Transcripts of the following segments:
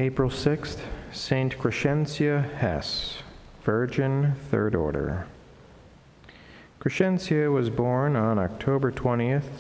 April 6th, Saint Crescentia Hesse, Virgin, Third Order. Crescentia was born on October 20th,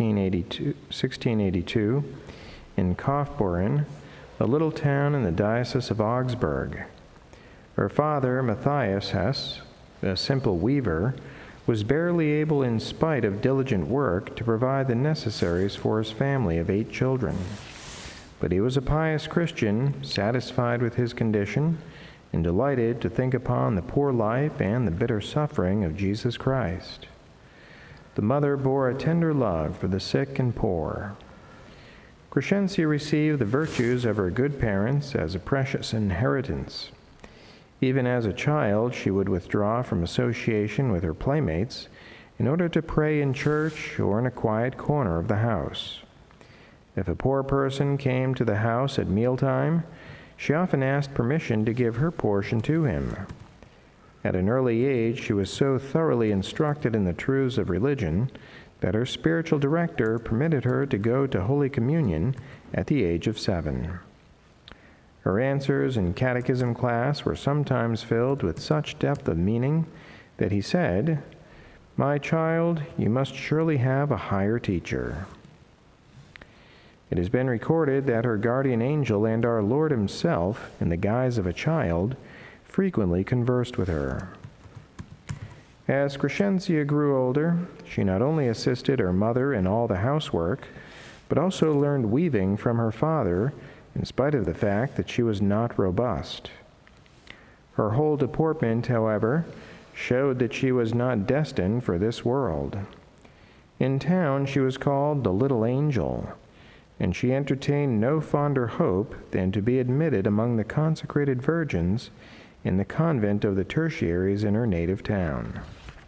1682, in Kaufbeuren, a little town in the Diocese of Augsburg. Her father, Matthias Hesse, a simple weaver, was barely able, in spite of diligent work, to provide the necessaries for his family of 8 children. But he was a pious Christian, satisfied with his condition, and delighted to think upon the poor life and the bitter suffering of Jesus Christ. The mother bore a tender love for the sick and poor. Crescentia received the virtues of her good parents as a precious inheritance. Even as a child, she would withdraw from association with her playmates in order to pray in church or in a quiet corner of the house. If a poor person came to the house at mealtime, she often asked permission to give her portion to him. At an early age, she was so thoroughly instructed in the truths of religion that her spiritual director permitted her to go to Holy Communion at the age of 7. Her answers in catechism class were sometimes filled with such depth of meaning that he said, "My child, you must surely have a higher teacher." It has been recorded that her guardian angel and our Lord himself, in the guise of a child, frequently conversed with her. As Crescentia grew older, she not only assisted her mother in all the housework, but also learned weaving from her father, in spite of the fact that she was not robust. Her whole deportment, however, showed that she was not destined for this world. In town, she was called the Little Angel, and she entertained no fonder hope than to be admitted among the consecrated virgins in the convent of the tertiaries in her native town.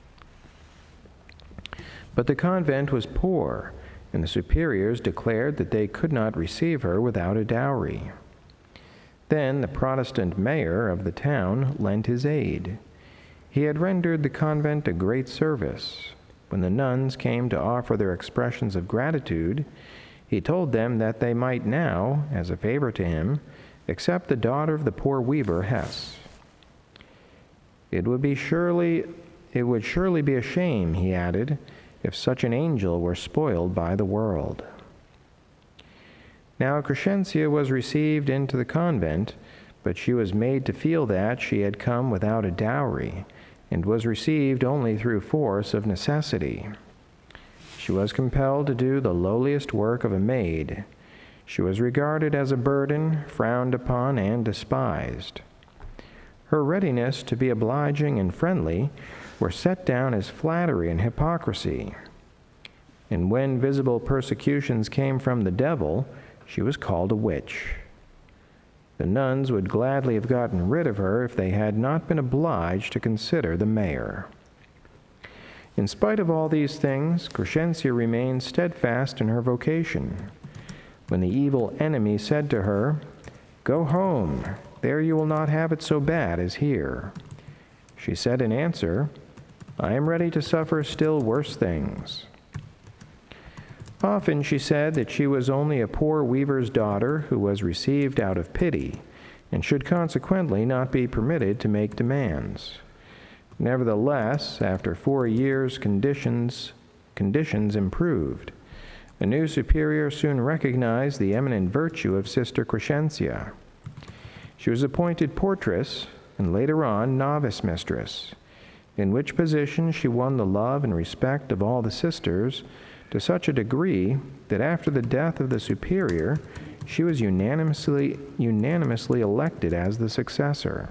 But the convent was poor, and the superiors declared that they could not receive her without a dowry. Then the Protestant mayor of the town lent his aid. He had rendered the convent a great service. When the nuns came to offer their expressions of gratitude, he told them that they might now, as a favor to him, accept the daughter of the poor weaver Hesse. It would surely be a shame, he added, if such an angel were spoiled by the world. Now Crescentia was received into the convent, but she was made to feel that she had come without a dowry, and was received only through force of necessity. She was compelled to do the lowliest work of a maid. She was regarded as a burden, frowned upon, and despised. Her readiness to be obliging and friendly were set down as flattery and hypocrisy. And when visible persecutions came from the devil, she was called a witch. The nuns would gladly have gotten rid of her if they had not been obliged to consider the mayor. In spite of all these things, Crescentia remained steadfast in her vocation. When the evil enemy said to her, "Go home, there you will not have it so bad as here," she said in answer, "I am ready to suffer still worse things." Often she said that she was only a poor weaver's daughter who was received out of pity, and should consequently not be permitted to make demands. Nevertheless, after 4 years, conditions improved. A new superior soon recognized the eminent virtue of Sister Crescentia. She was appointed portress, and later on novice mistress, in which position she won the love and respect of all the sisters to such a degree that after the death of the superior, she was unanimously elected as the successor.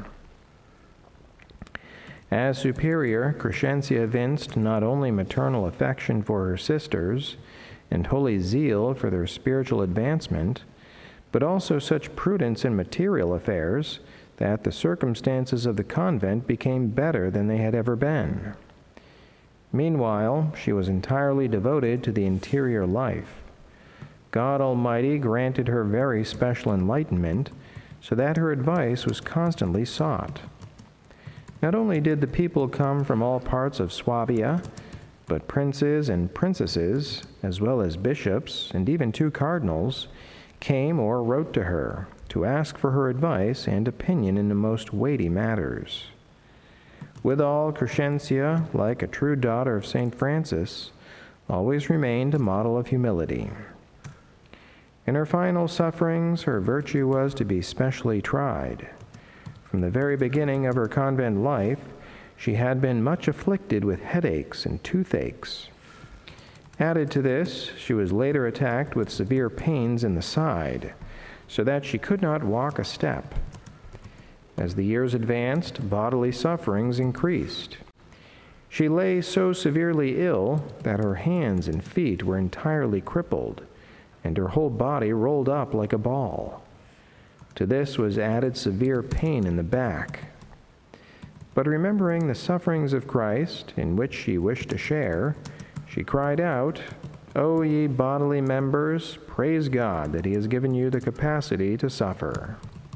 As superior, Crescentia evinced not only maternal affection for her sisters and holy zeal for their spiritual advancement, but also such prudence in material affairs that the circumstances of the convent became better than they had ever been. Meanwhile, she was entirely devoted to the interior life. God Almighty granted her very special enlightenment, so that her advice was constantly sought. Not only did the people come from all parts of Swabia, but princes and princesses, as well as bishops, and even 2 cardinals, came or wrote to her, to ask for her advice and opinion in the most weighty matters. Withal, Crescentia, like a true daughter of St. Francis, always remained a model of humility. In her final sufferings, her virtue was to be specially tried. From the very beginning of her convent life, she had been much afflicted with headaches and toothaches. Added to this, she was later attacked with severe pains in the side, so that she could not walk a step. As the years advanced, bodily sufferings increased. She lay so severely ill that her hands and feet were entirely crippled, and her whole body rolled up like a ball. To this was added severe pain in the back. But remembering the sufferings of Christ, in which she wished to share, she cried out, "O ye bodily members, praise God that he has given you the capacity to suffer."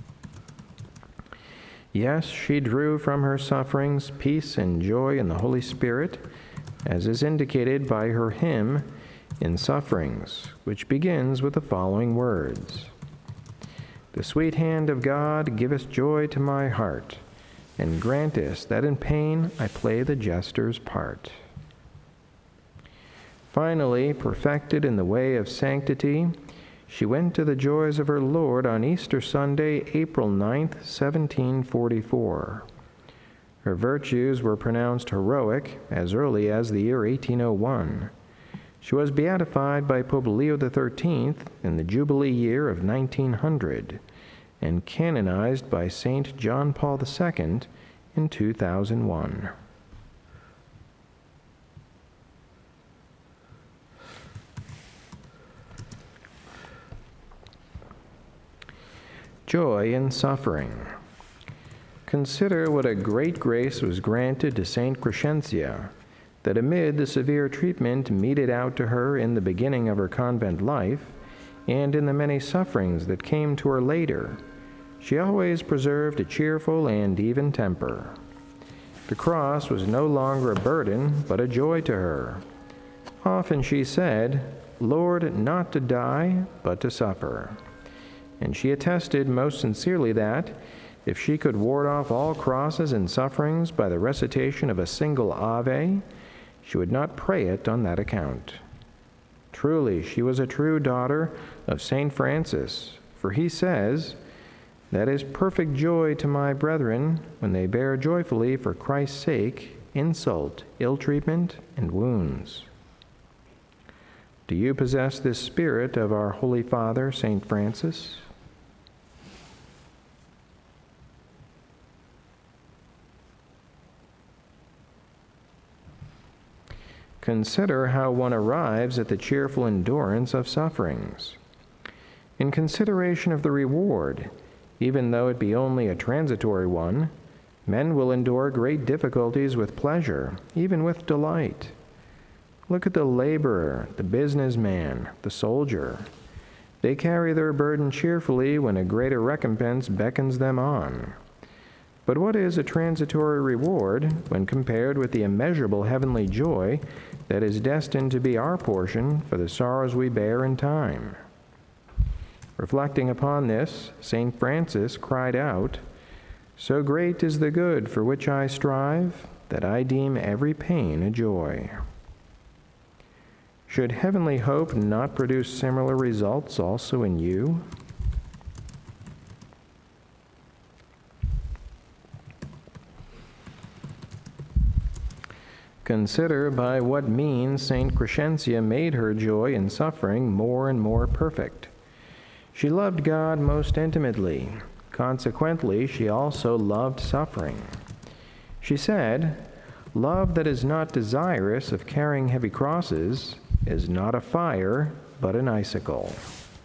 Yes, she drew from her sufferings peace and joy in the Holy Spirit, as is indicated by her hymn, "In Sufferings," which begins with the following words: "The sweet hand of God giveth joy to my heart, and grantest that in pain I play the jester's part." Finally, perfected in the way of sanctity, she went to the joys of her Lord on Easter Sunday, April 9th, 1744. Her virtues were pronounced heroic as early as the year 1801. She was beatified by Pope Leo XIII in the Jubilee year of 1900 and canonized by St. John Paul II in 2001. Joy in suffering. Consider what a great grace was granted to St. Crescentia, that amid the severe treatment meted out to her in the beginning of her convent life, and in the many sufferings that came to her later, she always preserved a cheerful and even temper. The cross was no longer a burden, but a joy to her. Often she said, "Lord, not to die, but to suffer." And she attested most sincerely that, if she could ward off all crosses and sufferings by the recitation of a single Ave, she would not pray it on that account. Truly, she was a true daughter of St. Francis, for he says, "That is perfect joy to my brethren when they bear joyfully for Christ's sake insult, ill treatment, and wounds." Do you possess this spirit of our Holy Father, St. Francis? Consider how one arrives at the cheerful endurance of sufferings. In consideration of the reward, even though it be only a transitory one, men will endure great difficulties with pleasure, even with delight. Look at the laborer, the businessman, the soldier. They carry their burden cheerfully when a greater recompense beckons them on. But what is a transitory reward when compared with the immeasurable heavenly joy that is destined to be our portion for the sorrows we bear in time? Reflecting upon this, St. Francis cried out, "So great is the good for which I strive, that I deem every pain a joy." Should heavenly hope not produce similar results also in you? Consider by what means St. Crescentia made her joy in suffering more and more perfect. She loved God most intimately. Consequently, she also loved suffering. She said, "Love that is not desirous of carrying heavy crosses is not a fire, but an icicle."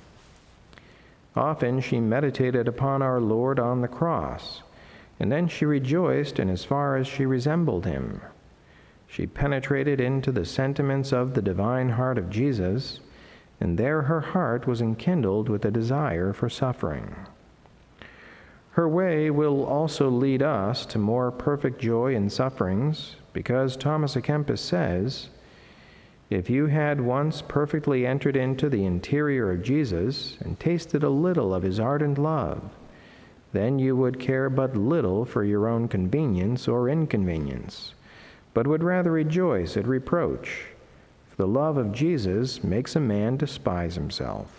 Often she meditated upon our Lord on the cross, and then she rejoiced in as far as she resembled him. She penetrated into the sentiments of the divine heart of Jesus, and there her heart was enkindled with a desire for suffering. Her way will also lead us to more perfect joy in sufferings, because Thomas à Kempis says, If you had once perfectly entered into the interior of Jesus and tasted a little of his ardent love, then you would care but little for your own convenience or inconvenience, but would rather rejoice at reproach. For the love of Jesus makes a man despise himself.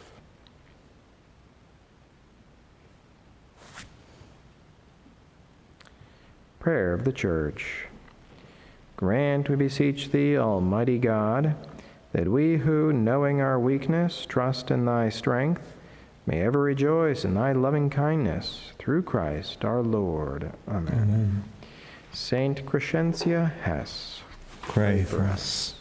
Prayer of the Church. Grant, we beseech thee, Almighty God, that we who, knowing our weakness, trust in thy strength, may ever rejoice in thy loving kindness, through Christ our Lord. Amen. Amen. Saint Crescentia Hess, Pray for us.